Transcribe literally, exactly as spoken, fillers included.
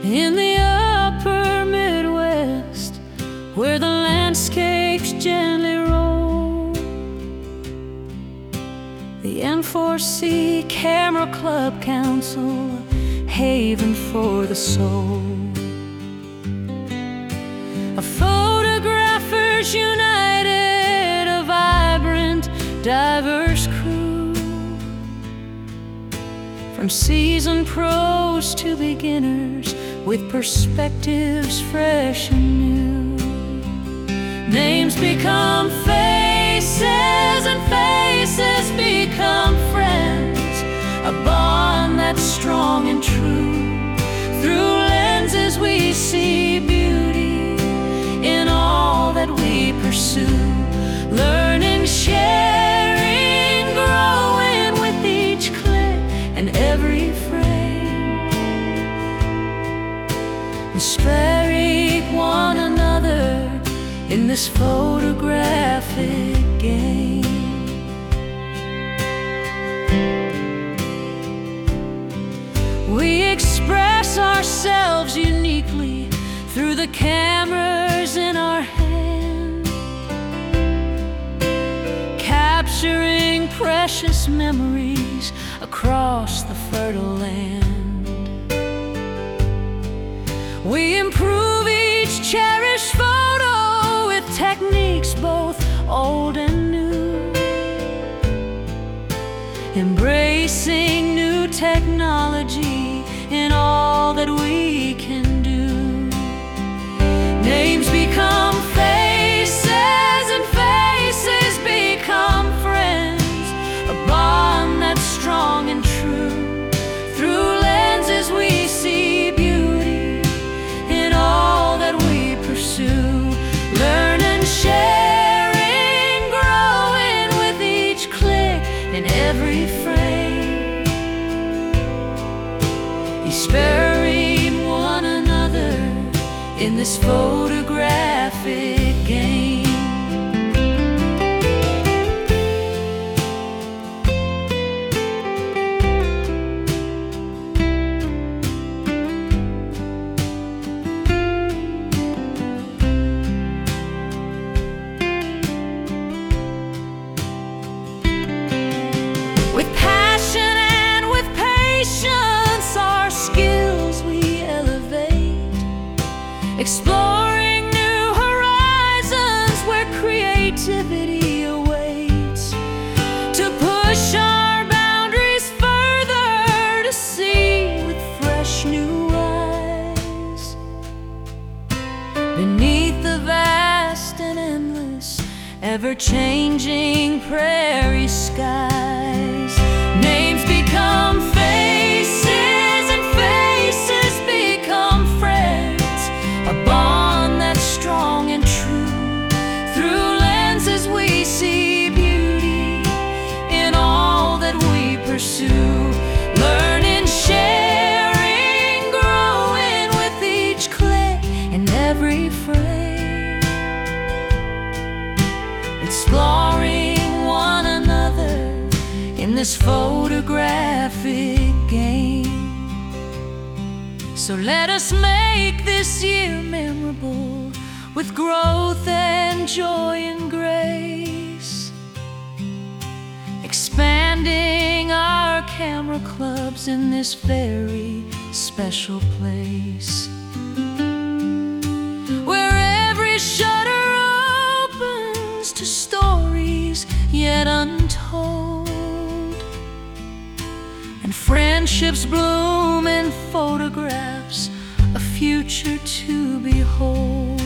in the upper Midwest, where the landscapes gently roll. The N four C Camera Club Council, a haven for the soul. A Photographers United, a vibrant, diverse crew, from seasoned pros to beginners, with perspectives fresh and new. Names become faces and faces become friends, a bond that's strong and true. Through lenses we see beauty in all that we pursue, learning, sharing, growing with each click and every frame, inspiring one another in this photographic game. We express ourselves uniquely through the cameras in our hand, capturing precious memories across the fertile land. We improve each cherished photo with techniques both old and new, embracing new technology in all that we can do. Names become faces and faces become friends, a bond that's strong and true. Through lenses we see beauty in all that we pursue, learning, sharing, growing with each click and every frame, inspiring one another in this photographic game. With passion and with patience, our skills we elevate, exploring new horizons where creativity awaits, to push our boundaries further, to see with fresh new eyes, beneath the vast and endless, ever-changing prairie skies. Names become faces and faces become friends, a bond that's strong and true. Through lenses we see beauty in all that we pursue, learning, sharing, growing with each click and every frame, exploring one another in this photographic game. So let us make this year memorable with growth and joy and grace, expanding our camera clubs in this very special place, where every shutter opens to stories yet untold, and friendships bloom in photographs, a future to behold.